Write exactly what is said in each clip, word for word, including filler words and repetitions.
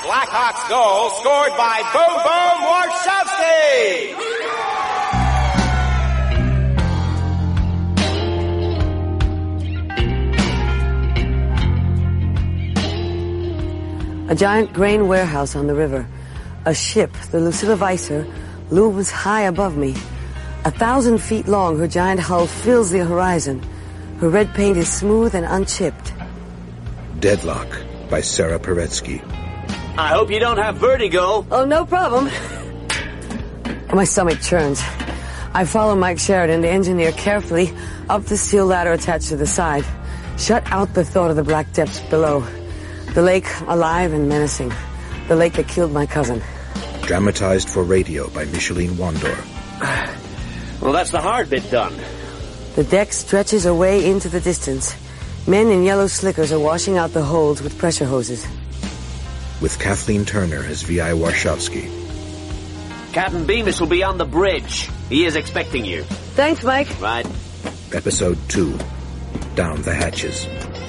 Blackhawks goal scored by Boom Boom Warshawski! A giant grain warehouse on the river. A ship, the Lucilla Weiser, looms high above me. A thousand feet long, her giant hull fills the horizon. Her red paint is smooth and unchipped. Deadlock by Sarah Paretsky. I hope you don't have vertigo. Oh, no problem. My stomach churns. I follow Mike Sheridan, the engineer, carefully up the steel ladder attached to the side. Shut out the thought of the black depths below. The lake, alive and menacing. The lake that killed my cousin. Dramatized for radio by Micheline Wandor. Well, that's the hard bit done. The deck stretches away into the distance. Men in yellow slickers are washing out the holds with pressure hoses. With Kathleen Turner as V I Warshawski. Captain Bemis will be on the bridge. He is expecting you. Thanks, Mike. Right. Episode two. Down the Hatches.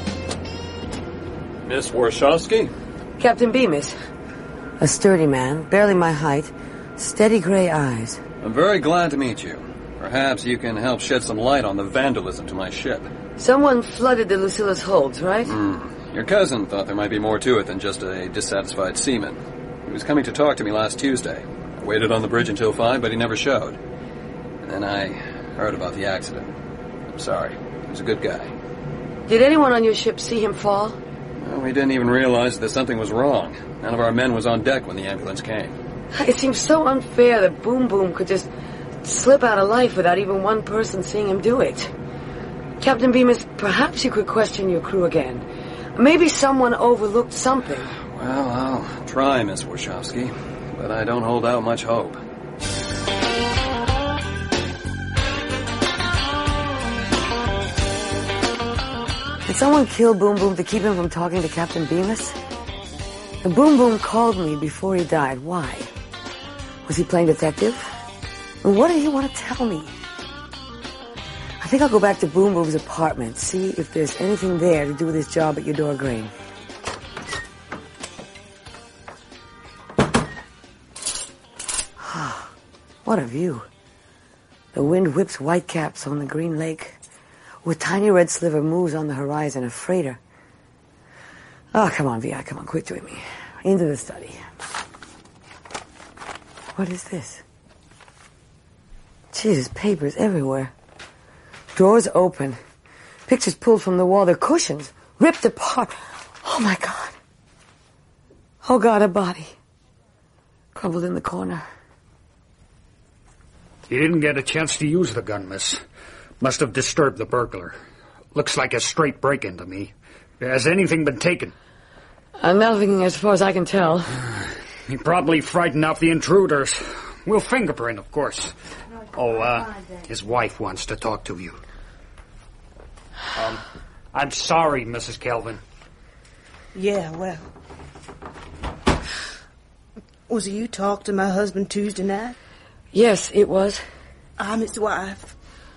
Miss Warshawski? Captain Bemis. A sturdy man, barely my height, steady gray eyes. I'm very glad to meet you. Perhaps you can help shed some light on the vandalism to my ship. Someone flooded the Lucilla's holds, right? Mm. Your cousin thought there might be more to it than just a dissatisfied seaman. He was coming to talk to me last Tuesday. I waited on the bridge until five, but he never showed. And then I heard about the accident. I'm sorry. He was a good guy. Did anyone on your ship see him fall? Well, we didn't even realize that something was wrong. None of our men was on deck when the ambulance came. It seems so unfair that Boom Boom could just slip out of life without even one person seeing him do it. Captain Bemis, perhaps you could question your crew again. Maybe someone overlooked something. Well, I'll try, Miss Warshawski, but I don't hold out much hope. Did someone kill Boom Boom to keep him from talking to Captain Bemis? The Boom Boom called me before he died. Why? Was he playing detective? And what did he want to tell me? I think I'll go back to Boom Boom's apartment, see if there's anything there to do with his job at Eudora Grain. What a view. The wind whips white caps on the green lake. A tiny red sliver moves on the horizon, a freighter. Oh, come on, V I, come on, quit doing me. Into the study. What is this? Jesus, papers everywhere. Drawers open. Pictures pulled from the wall. They're cushions. Ripped apart. Oh, my God. Oh, God, a body. Crumpled in the corner. You didn't get a chance to use the gun, miss. Must have disturbed the burglar. Looks like a straight break-in to me. Has anything been taken? Uh, nothing as far as I can tell. He probably frightened off the intruders. We'll fingerprint, of course. Oh, uh, his wife wants to talk to you. Um, I'm sorry, Missus Kelvin. Yeah, well. Was it you talked to my husband Tuesday night? Yes, it was. I'm his wife.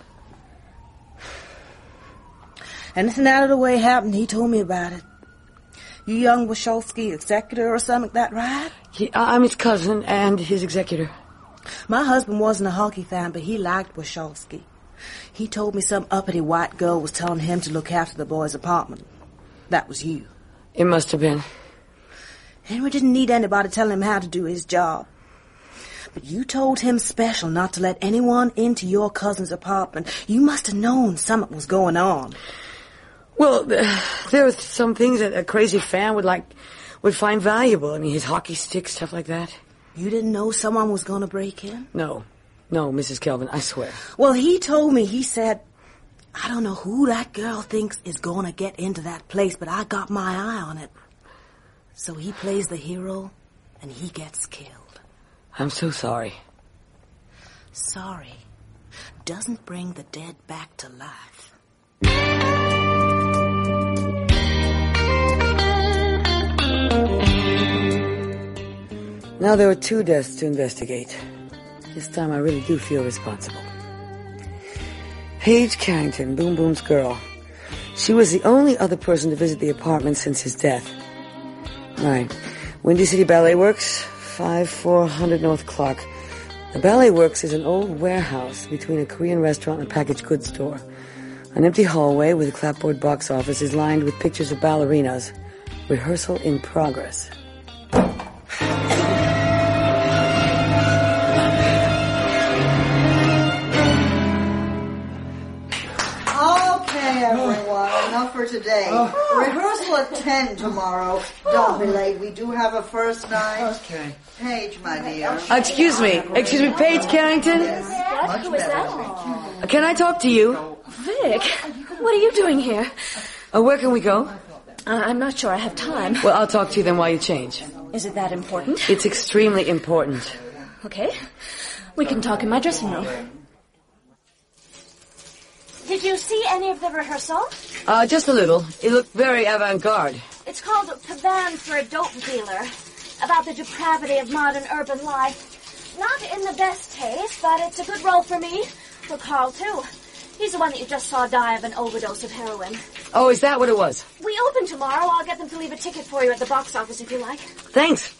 Anything out of the way happened, he told me about it. You young Warshawski executor or something, that right? He, I'm his cousin and his executor. My husband wasn't a hockey fan, but he liked Warshawski. He told me some uppity white girl was telling him to look after the boy's apartment. That was you. It must have been. Henry didn't need anybody telling him how to do his job. But you told him special not to let anyone into your cousin's apartment. You must have known something was going on. Well, there are some things that a crazy fan would like, would find valuable. I mean, his hockey stick, stuff like that. You didn't know someone was going to break in? No. No, Missus Kelvin, I swear. Well, he told me, he said, I don't know who that girl thinks is going to get into that place, but I got my eye on it. So he plays the hero, and he gets killed. I'm so sorry. Sorry doesn't bring the dead back to life. Now there are two deaths to investigate. This time I really do feel responsible. Paige Carrington, Boom Boom's girl. She was the only other person to visit the apartment since his death. Right. Windy City Ballet Works, five four hundred North Clark. The Ballet Works is an old warehouse between a Korean restaurant and a packaged goods store. An empty hallway with a clapboard box office is lined with pictures of ballerinas. Rehearsal in progress. Okay, everyone, enough for today. Rehearsal at ten tomorrow. Don't be late. We do have a first night. Okay. Paige, my dear. Uh, excuse me. Excuse me, Paige Carrington? Yes, Who is that? Can I talk to you? Vic, what are you doing here? Uh, where can we go? Uh, I'm not sure I have time. Well, I'll talk to you then while you change. Is it that important? It's extremely important. Okay. We can talk in my dressing room. Did you see any of the rehearsal? Uh, just a little. It looked very avant-garde. It's called Pavan for a Dope Dealer, about the depravity of modern urban life. Not in the best taste, but it's a good role for me. For Carl, too. He's the one that you just saw die of an overdose of heroin. Oh, is that what it was? We open tomorrow. I'll get them to leave a ticket for you at the box office if you like. Thanks.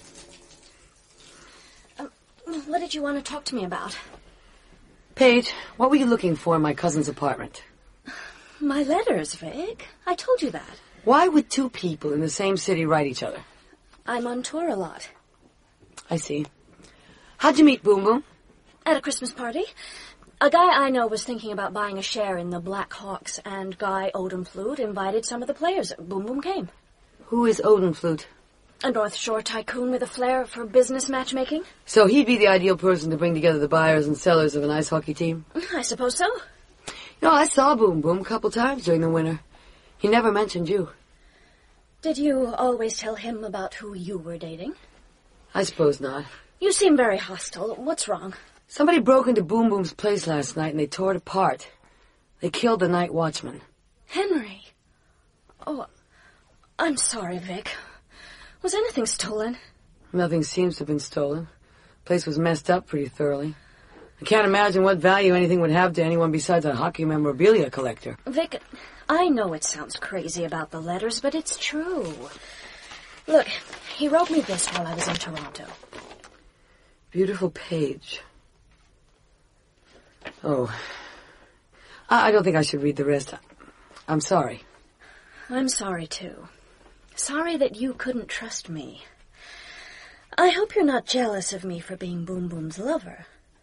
Um, what did you want to talk to me about? Paige, what were you looking for in my cousin's apartment? My letters, Vic. I told you that. Why would two people in the same city write each other? I'm on tour a lot. I see. How'd you meet Boom Boom? At a Christmas party. A guy I know was thinking about buying a share in the Black Hawks, and Guy Odenflute invited some of the players. Boom Boom came. Who is Odenflute? A North Shore tycoon with a flair for business matchmaking. So he'd be the ideal person to bring together the buyers and sellers of an ice hockey team? I suppose so. You know, I saw Boom Boom a couple times during the winter. He never mentioned you. Did you always tell him about who you were dating? I suppose not. You seem very hostile. What's wrong? Somebody broke into Boom Boom's place last night and they tore it apart. They killed the night watchman. Henry. Oh, I'm sorry, Vic. Was anything stolen? Nothing seems to have been stolen. The place was messed up pretty thoroughly. I can't imagine what value anything would have to anyone besides a hockey memorabilia collector. Vic, I know it sounds crazy about the letters, but it's true. Look, he wrote me this while I was in Toronto. Beautiful page. Oh. I don't think I should read the rest. I'm sorry. I'm sorry, too. Sorry that you couldn't trust me. I hope you're not jealous of me for being Boom Boom's lover.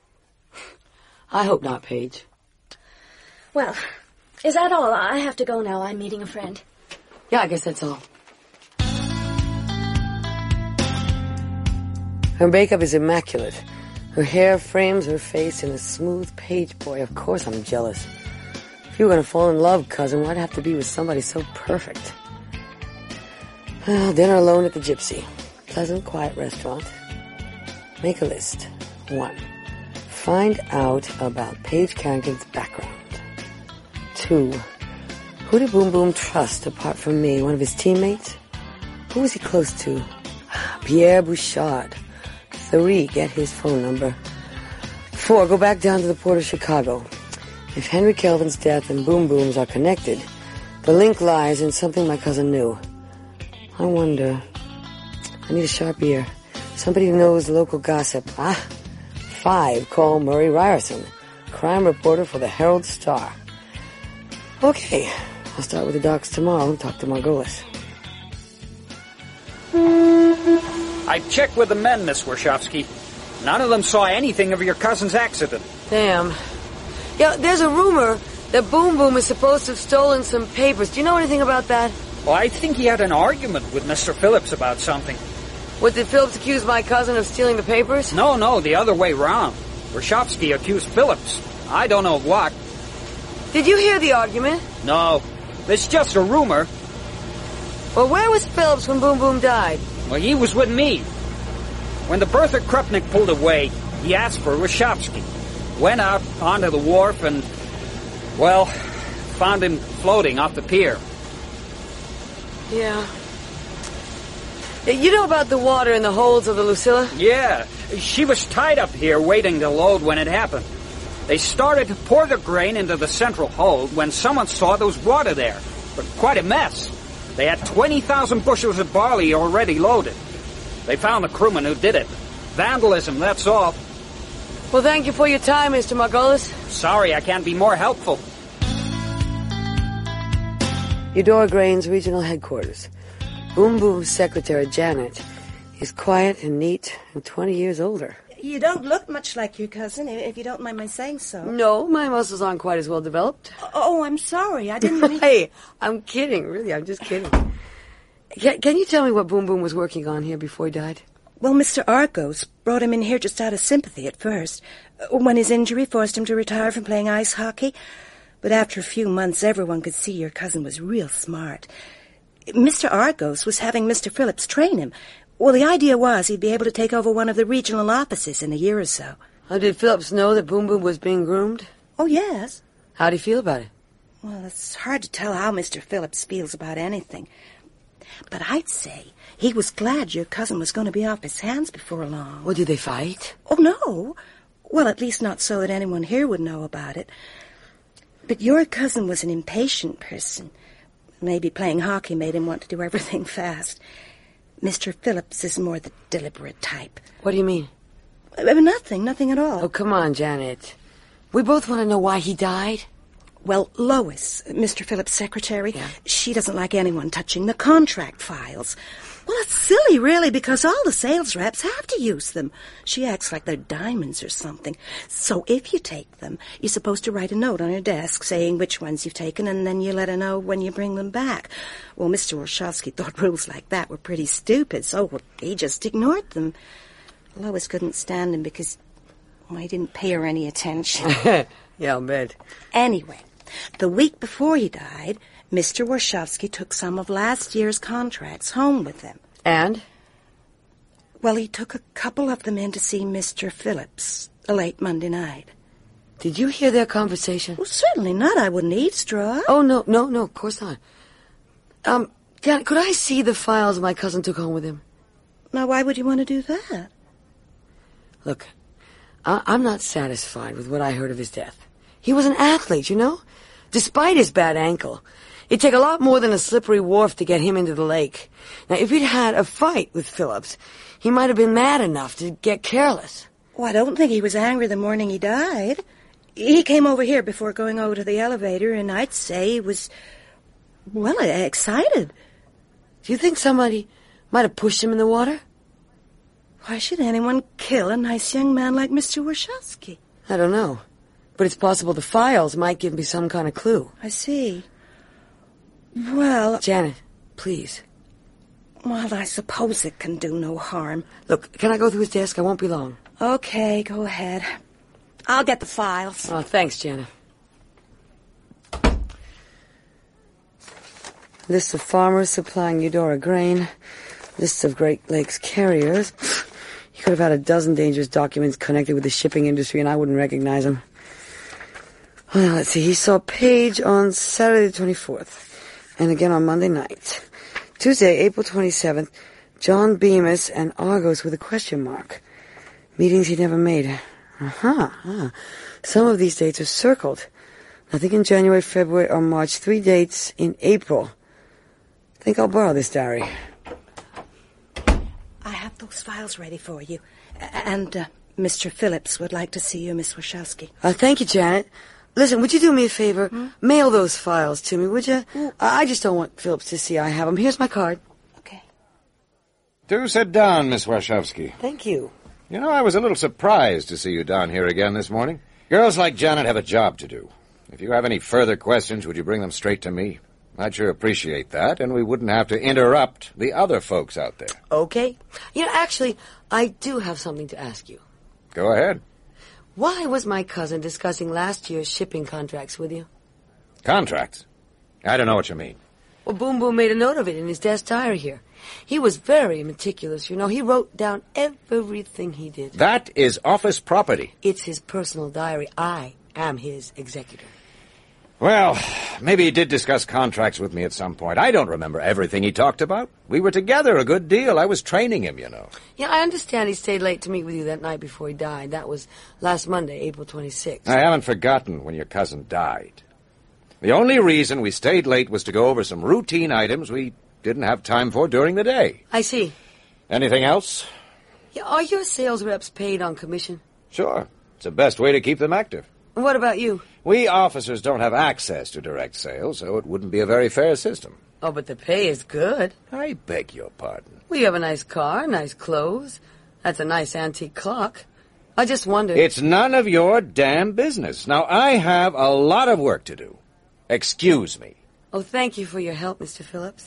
I hope not, Paige. Well, is that all? I have to go now. I'm meeting a friend. Yeah, I guess that's all. Her makeup is immaculate. Her hair frames her face in a smooth page boy. Of course I'm jealous. If you were going to fall in love, cousin, why'd it have to be with somebody so perfect? Well, dinner alone at the Gypsy. Pleasant, quiet restaurant. Make a list. One. Find out about Paige Carrington's background. Two. Who did Boom Boom trust apart from me? One of his teammates? Who was he close to? Pierre Bouchard. Three. Get his phone number. Four. Go back down to the port of Chicago. If Henry Kelvin's death and Boom Boom's are connected, the link lies in something my cousin knew. I wonder. I need a sharp ear. Somebody who knows local gossip. Ah. Five. Call Murray Ryerson, crime reporter for the Herald Star. Okay. I'll start with the docs tomorrow and talk to Margolis. I checked with the men, Miss Warshawski. None of them saw anything of your cousin's accident. Damn. Yeah, there's a rumor that Boom Boom is supposed to have stolen some papers. Do you know anything about that? Well, I think he had an argument with Mister Phillips about something. What, did Phillips accuse my cousin of stealing the papers? No, no, the other way round. Warshawski accused Phillips. I don't know of what. Did you hear the argument? No, it's just a rumor. Well, where was Phillips when Boom Boom died? Well, he was with me. When the Bertha Krupnik pulled away, he asked for Warshawski. Went out onto the wharf and, well, found him floating off the pier. Yeah. You know about the water in the holds of the Lucilla? Yeah. She was tied up here waiting to load when it happened. They started to pour the grain into the central hold when someone saw there was water there. But quite a mess. They had twenty thousand bushels of barley already loaded. They found the crewman who did it. Vandalism, that's all. Well, thank you for your time, Mister Margolis. Sorry, I can't be more helpful. Eudora Grain's regional headquarters. Boom Boom's secretary, Janet, is quiet and neat and twenty years older. You don't look much like your cousin, if you don't mind my saying so. No, my muscles aren't quite as well developed. Oh, I'm sorry. I didn't mean... Hey, I'm kidding. Really, I'm just kidding. Can, can you tell me what Boom Boom was working on here before he died? Well, Mister Argos brought him in here just out of sympathy at first, when his injury forced him to retire from playing ice hockey. But after a few months, everyone could see your cousin was real smart. Mister Argos was having Mister Phillips train him. Well, the idea was he'd be able to take over one of the regional offices in a year or so. Oh, did Phillips know that Boom Boom was being groomed? Oh, yes. How'd he feel about it? Well, it's hard to tell how Mister Phillips feels about anything. But I'd say he was glad your cousin was going to be off his hands before long. Well, did they fight? Oh, no. Well, at least not so that anyone here would know about it. But your cousin was an impatient person. Maybe playing hockey made him want to do everything fast. Mister Phillips is more the deliberate type. What do you mean? Uh, nothing, nothing at all. Oh, come on, Janet. We both want to know why he died. Well, Lois, Mister Phillips' secretary, yeah. She doesn't like anyone touching the contract files. Well, it's silly, really, because all the sales reps have to use them. She acts like they're diamonds or something. So if you take them, you're supposed to write a note on your desk saying which ones you've taken, and then you let her know when you bring them back. Well, Mister Warshawski thought rules like that were pretty stupid, so well, he just ignored them. Lois couldn't stand him because well, he didn't pay her any attention. Yeah, I'll bet. Anyway, the week before he died, Mister Warshawski took some of last year's contracts home with him. And? Well, he took a couple of them in to see Mister Phillips late Monday night. Did you hear their conversation? Well, certainly not. I wouldn't eavesdrop. Oh, no, no, no, of course not. Um, Janet, could I see the files my cousin took home with him? Now, why would you want to do that? Look, I- I'm not satisfied with what I heard of his death. He was an athlete, you know? Despite his bad ankle. It'd take a lot more than a slippery wharf to get him into the lake. Now, if he'd had a fight with Phillips, he might have been mad enough to get careless. Well, I don't think he was angry the morning he died. He came over here before going over to the elevator, and I'd say he was, well, excited. Do you think somebody might have pushed him in the water? Why should anyone kill a nice young man like Mister Warshawski? I don't know. But it's possible the files might give me some kind of clue. I see. Well... Janet, please. Well, I suppose it can do no harm. Look, can I go through his desk? I won't be long. Okay, go ahead. I'll get the files. Oh, thanks, Janet. List of farmers supplying Eudora grain. List of Great Lakes carriers. You could have had a dozen dangerous documents connected with the shipping industry, and I wouldn't recognize them. Well, let's see. He saw Paige on Saturday the twenty-fourth. And again on Monday night. Tuesday, April twenty-seventh, John Bemis and Argos with a question mark. Meetings he never made. Uh-huh. Uh-huh. Some of these dates are circled. Nothing in January, February, or March. Three dates in April. I think I'll borrow this diary. I have those files ready for you. And uh, Mister Phillips would like to see you, Miss Warshawski. Uh, thank you, Janet. Listen, would you do me a favor? Hmm? Mail those files to me, would you? Uh, I just don't want Phillips to see I have them. Here's my card. Okay. Do sit down, Miss Warshawski. Thank you. You know, I was a little surprised to see you down here again this morning. Girls like Janet have a job to do. If you have any further questions, would you bring them straight to me? I'd sure appreciate that, and we wouldn't have to interrupt the other folks out there. Okay. You know, actually, I do have something to ask you. Go ahead. Why was my cousin discussing last year's shipping contracts with you? Contracts? I don't know what you mean. Well, Boom Boom made a note of it in his desk diary here. He was very meticulous, you know. He wrote down everything he did. That is office property. It's his personal diary. I am his executor. Well, maybe he did discuss contracts with me at some point. I don't remember everything he talked about. We were together a good deal. I was training him, you know. Yeah, I understand he stayed late to meet with you that night before he died. That was last Monday, April twenty-sixth. I haven't forgotten when your cousin died. The only reason we stayed late was to go over some routine items we didn't have time for during the day. I see. Anything else? Yeah, are your sales reps paid on commission? Sure. It's the best way to keep them active. And what about you? We officers don't have access to direct sales, so it wouldn't be a very fair system. Oh, but the pay is good. I beg your pardon. Well, you have a nice car, nice clothes. That's a nice antique clock. I just wondered... It's none of your damn business. Now, I have a lot of work to do. Excuse me. Oh, thank you for your help, Mister Phillips.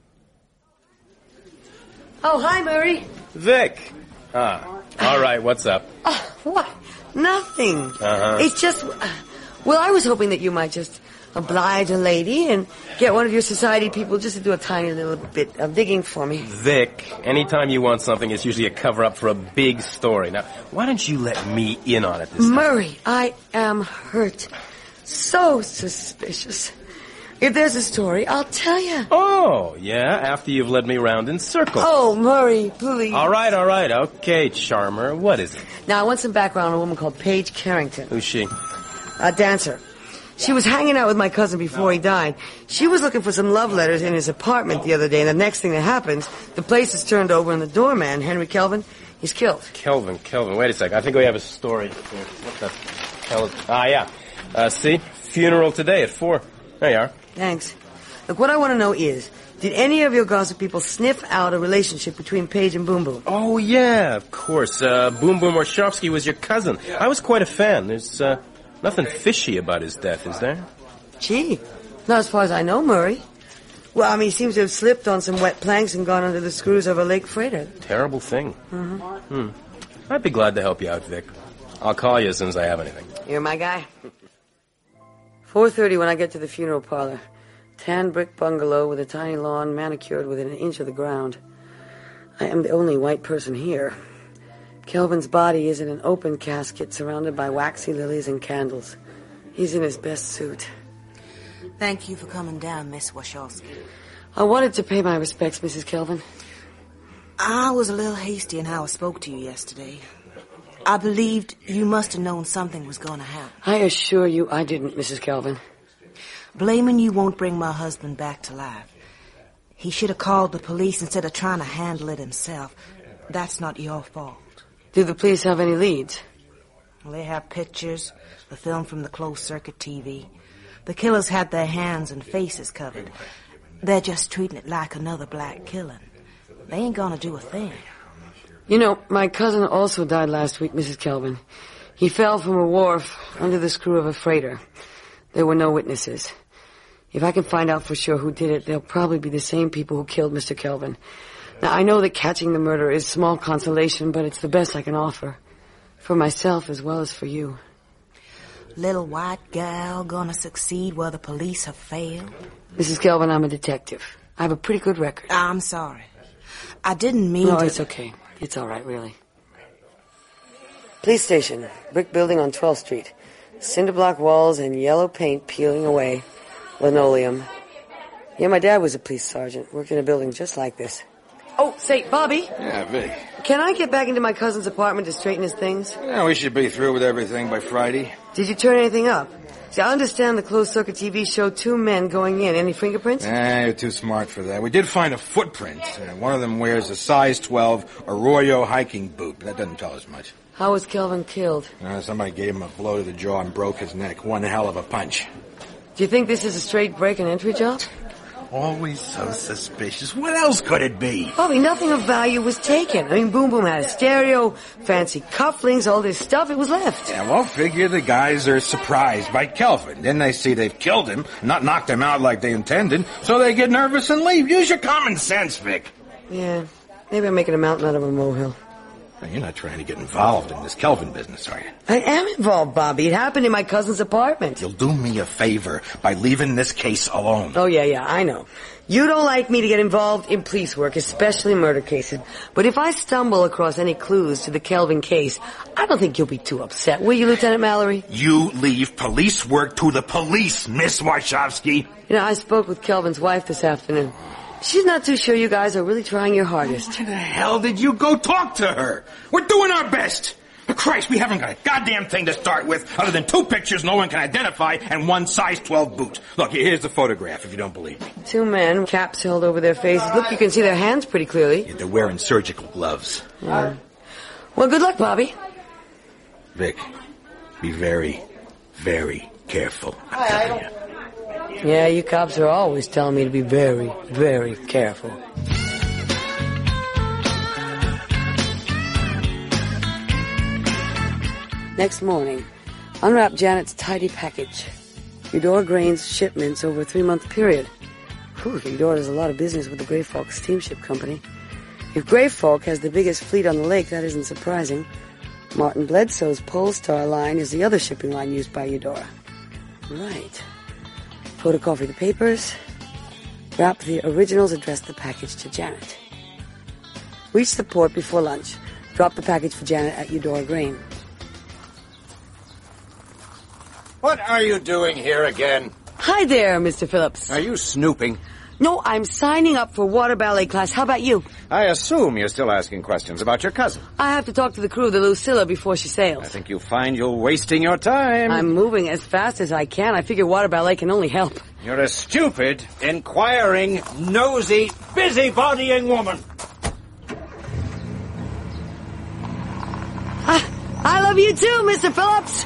Oh, hi, Murray. Vic. Ah, all right, what's up? Oh, what? Nothing. Uh-huh. It's just... Uh, well, I was hoping that you might just oblige a lady and get one of your society people just to do a tiny little bit of digging for me. Vic, anytime you want something, it's usually a cover-up for a big story. Now, why don't you let me in on it this time? Murray, I am hurt. So suspicious. If there's a story, I'll tell you. Oh, yeah, after you've led me around in circles. Oh, Murray, please. All right, all right. Okay, Charmer, what is it? Now, I want some background on a woman called Paige Carrington. Who's she? A dancer. She was hanging out with my cousin before he died. She was looking for some love letters in his apartment the other day, and the next thing that happens, the place is turned over and the doorman, Henry Kelvin, he's killed. Kelvin, Kelvin, wait a sec. I think we have a story here. What the hell is... Ah, yeah. Uh, see? Funeral today at four. There you are. Thanks. Look, what I want to know is, did any of your gossip people sniff out a relationship between Paige and Boom Boom? Oh, yeah, of course. Uh, Boom Boom Warshawski was your cousin. I was quite a fan. There's, uh... nothing fishy about his death, is there? Gee, not as far as I know, Murray. Well, I mean, he seems to have slipped on some wet planks and gone under the screws of a lake freighter. Terrible thing. Mm-hmm. Hmm. I'd be glad to help you out, Vic. I'll call you as soon as I have anything. You're my guy. four thirty when I get to the funeral parlor. Tan brick bungalow with a tiny lawn manicured within an inch of the ground. I am the only white person here. Kelvin's body is in an open casket surrounded by waxy lilies and candles. He's in his best suit. Thank you for coming down, Miss Warshawski. I wanted to pay my respects, Missus Kelvin. I was a little hasty in how I spoke to you yesterday. I believed you must have known something was going to happen. I assure you I didn't, Missus Kelvin. Blaming you won't bring my husband back to life. He should have called the police instead of trying to handle it himself. That's not your fault. Do the police have any leads? Well, they have pictures, the film from the closed-circuit T V. The killers had their hands and faces covered. They're just treating it like another black killing. They ain't gonna do a thing. You know, my cousin also died last week, Missus Kelvin. He fell from a wharf under the screw of a freighter. There were no witnesses. If I can find out for sure who did it, they'll probably be the same people who killed Mister Kelvin. Now, I know that catching the murderer is small consolation, but it's the best I can offer. For myself as well as for you. Little white gal gonna succeed where the police have failed? Missus Kelvin, I'm a detective. I have a pretty good record. I'm sorry. I didn't mean no, to... No, it's okay. It's all right, really. Police station. Brick building on twelfth street. Cinder block walls and yellow paint peeling away. Linoleum. Yeah, my dad was a police sergeant. Worked in a building just like this. Oh, say, Bobby. Yeah, Vic. Can I get back into my cousin's apartment to straighten his things? Yeah, we should be through with everything by Friday. Did you turn anything up? See, I understand the closed-circuit T V showed two men going in. Any fingerprints? Nah, you're too smart for that. We did find a footprint. Uh, one of them wears a size twelve Arroyo hiking boot. That doesn't tell us much. How was Kelvin killed? Uh, somebody gave him a blow to the jaw and broke his neck. One hell of a punch. Do you think this is a straight break and entry job? Always so suspicious. What else could it be? Bobby, nothing of value was taken. I mean, Boom Boom had a stereo, fancy cufflinks, all this stuff. It was left. Yeah, well, figure the guys are surprised by Kelvin. Then they see they've killed him, not knocked him out like they intended, so they get nervous and leave. Use your common sense, Vic. Yeah, maybe I'm making a mountain out of a molehill. Now, you're not trying to get involved in this Kelvin business, are you? I am involved, Bobby. It happened in my cousin's apartment. You'll do me a favor by leaving this case alone. Oh, yeah, yeah, I know. You don't like me to get involved in police work, especially murder cases. But if I stumble across any clues to the Kelvin case, I don't think you'll be too upset, will you, Lieutenant Mallory? You leave police work to the police, Miss Warshawski. You know, I spoke with Kelvin's wife this afternoon. She's not too sure you guys are really trying your hardest. Why the hell did you go talk to her? We're doing our best. But Christ, we haven't got a goddamn thing to start with other than two pictures no one can identify and one size twelve boot. Look, here's the photograph if you don't believe me. Two men, caps held over their faces. Look, you can see their hands pretty clearly. Yeah, they're wearing surgical gloves. Yeah. Well, good luck, Bobby. Vic, be very, very careful. I'm telling you. Yeah, you cops are always telling me to be very, very careful. Next morning, unwrap Janet's tidy package. Eudora Grain's shipments over a three-month period. Whew, Eudora does a lot of business with the Grey Falk Steamship Company. If Grey Falk has the biggest fleet on the lake, that isn't surprising. Martin Bledsoe's Polestar line is the other shipping line used by Eudora. Right. Photocopy the papers. Wrap the originals, address the package to Janet. Reach the port before lunch. Drop the package for Janet at Eudora Grain. What are you doing here again? Hi there, Mister Phillips. Are you snooping? No, I'm signing up for water ballet class. How about you? I assume you're still asking questions about your cousin. I have to talk to the crew of the Lucilla before she sails. I think you'll find you're wasting your time. I'm moving as fast as I can. I figure water ballet can only help. You're a stupid, inquiring, nosy, busybodying woman. I, I love you too, Mister Phillips.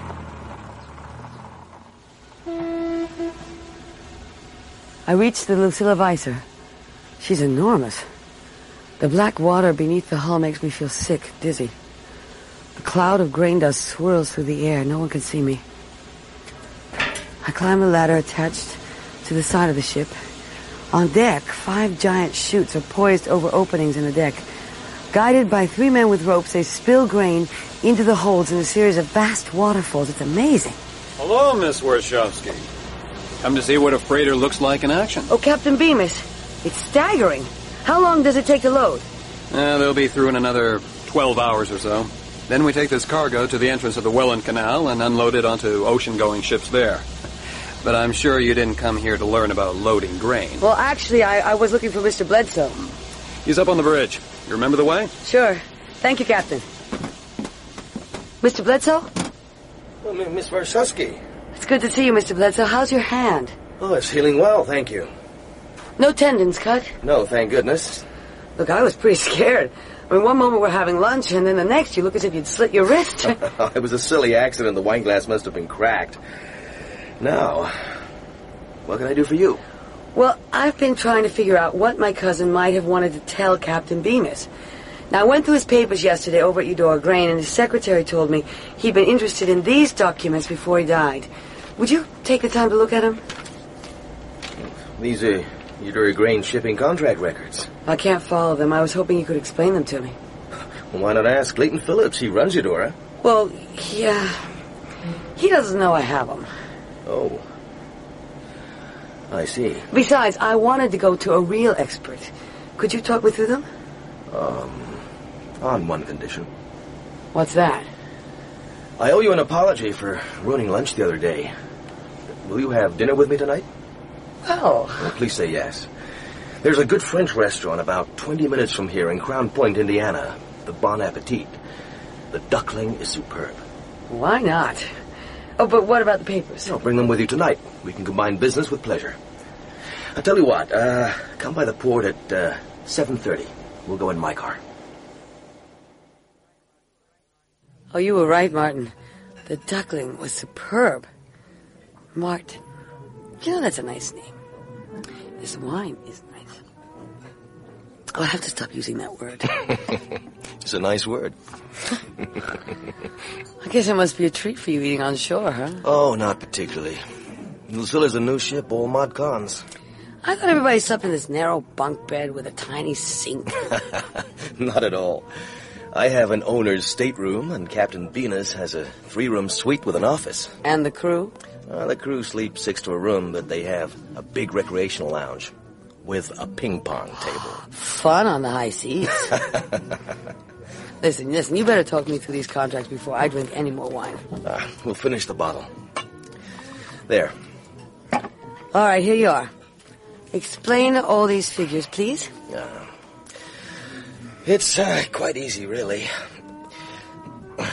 I reached the Lucilla Weiser. She's enormous. The black water beneath the hull makes me feel sick, dizzy. A cloud of grain dust swirls through the air. No one can see me. I climb the ladder attached to the side of the ship. On deck, five giant chutes are poised over openings in the deck. Guided by three men with ropes, they spill grain into the holds in a series of vast waterfalls. It's amazing. Hello, Miss Warshawski. Come to see what a freighter looks like in action. Oh, Captain Bemis, it's staggering. How long does it take to load? Uh, they'll be through in another twelve hours or so. Then we take this cargo to the entrance of the Welland Canal and unload it onto ocean-going ships there. But I'm sure you didn't come here to learn about loading grain. Well, actually, I, I was looking for Mister Bledsoe. He's up on the bridge. You remember the way? Sure. Thank you, Captain. Mister Bledsoe? Well, Miss Warshawski. It's good to see you, Mister Bledsoe. How's your hand? Oh, it's healing well, thank you. No tendons cut? No, thank goodness. Look, I was pretty scared. I mean, one moment we're having lunch, and then the next you look as if you'd slit your wrist. It was a silly accident. The wine glass must have been cracked. Now, what can I do for you? Well, I've been trying to figure out what my cousin might have wanted to tell Captain Bemis. Now, I went through his papers yesterday over at Eudora Grain, and his secretary told me he'd been interested in these documents before he died. Would you take the time to look at them? These are Eudora Grain shipping contract records. I can't follow them. I was hoping you could explain them to me. Well, why not ask Clayton Phillips? He runs Eudora. Well, yeah. He doesn't know I have them. Oh. I see. Besides, I wanted to go to a real expert. Could you talk me through them? Um, on one condition. What's that? I owe you an apology for ruining lunch the other day. Will you have dinner with me tonight? Oh. Well, please say yes. There's a good French restaurant about twenty minutes from here in Crown Point, Indiana. The Bon Appetit. The duckling is superb. Why not? Oh, but what about the papers? No, bring them with you tonight. We can combine business with pleasure. I'll tell you what, uh, come by the port at uh, seven thirty. We'll go in my car. Oh, you were right, Martin. The duckling was superb. Martin. You know, that's a nice name. This wine is nice. Oh, I have to stop using that word. It's a nice word. I guess it must be a treat for you eating on shore, huh? Oh, not particularly. Lucilla's a new ship, all mod cons. I thought everybody slept in this narrow bunk bed with a tiny sink. Not at all. I have an owner's stateroom, and Captain Bemis has a three-room suite with an office. And the crew? Uh, the crew sleeps six to a room, but they have a big recreational lounge with a ping-pong table. Fun on the high seas. Listen, listen, you better talk me through these contracts before I drink any more wine. Uh, we'll finish the bottle. There. All right, here you are. Explain all these figures, please. Uh, it's uh, quite easy, really.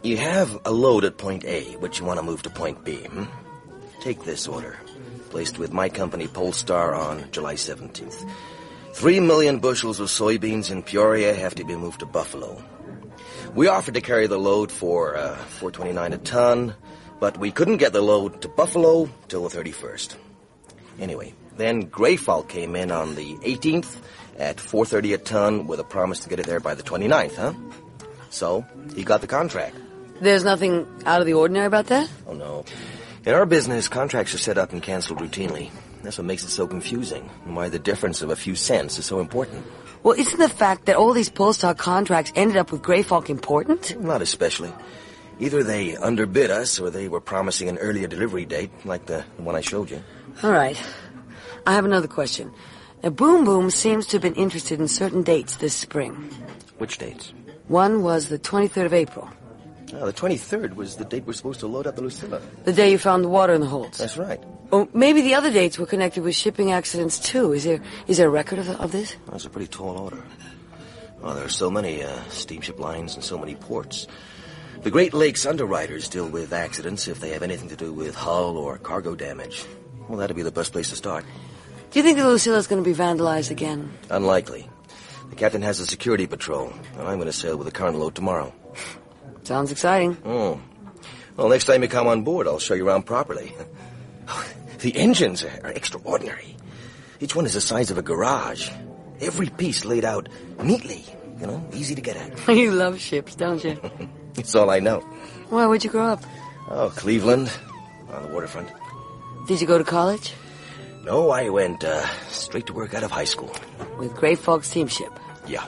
You have a load at point A, which you want to move to point B. Hmm? Take this order. Placed with my company Polestar on July seventeenth. Three million bushels of soybeans in Peoria have to be moved to Buffalo. We offered to carry the load for uh, four twenty-nine a ton, but we couldn't get the load to Buffalo till the thirty-first. Anyway, then Greyfall came in on the eighteenth at four thirty a ton with a promise to get it there by the twenty-ninth, huh? So, he got the contract. There's nothing out of the ordinary about that? Oh, no. In our business, contracts are set up and canceled routinely. That's what makes it so confusing, and why the difference of a few cents is so important. Well, isn't the fact that all these Polestar contracts ended up with Greyfalk important? Not especially. Either they underbid us, or they were promising an earlier delivery date, like the one I showed you. All right. I have another question. Now, Boom Boom seems to have been interested in certain dates this spring. Which dates? One was the twenty-third of April. Oh, the twenty-third was the date we're supposed to load up the Lucilla. The day you found the water in the holds. That's right. Oh, maybe the other dates were connected with shipping accidents, too. Is there is there a record of, of this? That's a pretty tall order. Oh, there are so many uh, steamship lines and so many ports. The Great Lakes underwriters deal with accidents if they have anything to do with hull or cargo damage. Well, that'd be the best place to start. Do you think the Lucilla's going to be vandalized again? Unlikely. The captain has a security patrol, and I'm going to sail with the current load tomorrow. Sounds exciting. Oh. Well, next time you come on board, I'll show you around properly. The engines are, are extraordinary. Each one is the size of a garage. Every piece laid out neatly, you know, easy to get at. You love ships, don't you? It's all I know. Why, where'd you grow up? Oh, Cleveland, on the waterfront. Did you go to college? No, I went uh, straight to work out of high school. With Greyfalk Steamship? Yeah.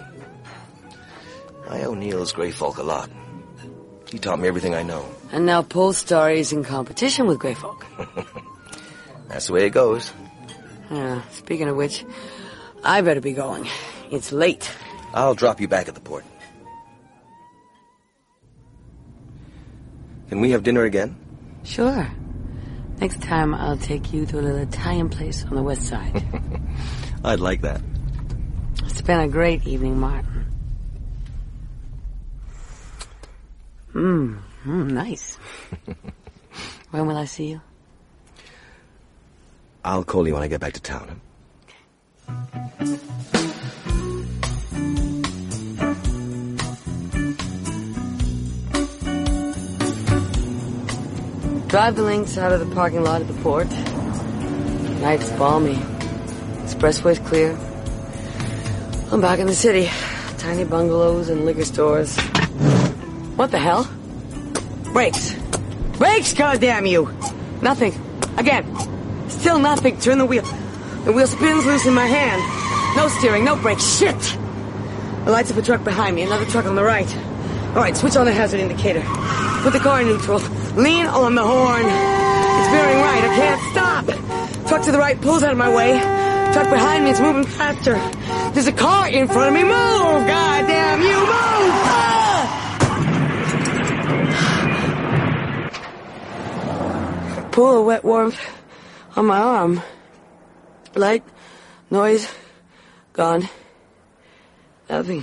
I owe Niels Greyfalk a lot. He taught me everything I know. And now Polestar is in competition with Greyfalk. That's the way it goes. Uh, speaking of which, I better be going. It's late. I'll drop you back at the port. Can we have dinner again? Sure. Next time I'll take you to a little Italian place on the west side. I'd like that. It's been a great evening, Martin. Mmm, mm, nice. When will I see you? I'll call you when I get back to town. Drive the Lynx out of the parking lot at the port. Night's balmy. Expressway's clear. I'm back in the city. Tiny bungalows and liquor stores. What the hell? Brakes. Brakes, goddamn you! Nothing. Again. Still nothing. Turn the wheel. The wheel spins loose in my hand. No steering, no brakes. Shit! The lights of a truck behind me. Another truck on the right. All right, switch on the hazard indicator. Put the car in neutral. Lean on the horn. It's veering right. I can't stop. Truck to the right pulls out of my way. Truck behind me is moving faster. There's a car in front of me. Move! Goddamn you! Move! Ah! Pull a wet warmth on my arm. Light, noise, gone. Nothing.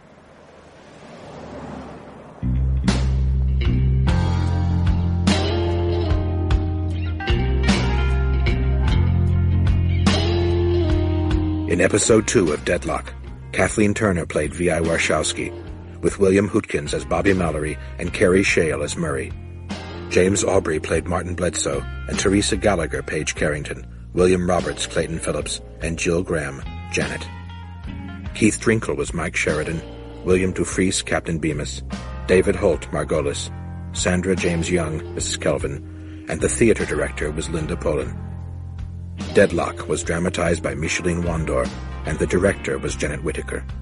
In episode two of Deadlock, Kathleen Turner played V I Warshawski, with William Hootkins as Bobby Mallory and Kerry Shale as Murray. James Aubrey played Martin Bledsoe, and Teresa Gallagher, Paige Carrington, William Roberts, Clayton Phillips, and Jill Graham, Janet. Keith Drinkle was Mike Sheridan, William Dufresne, Captain Bemis, David Holt, Margolis, Sandra James Young, Missus Kelvin, and the theater director was Linda Polan. Deadlock was dramatized by Micheline Wandor, and the director was Janet Whittaker.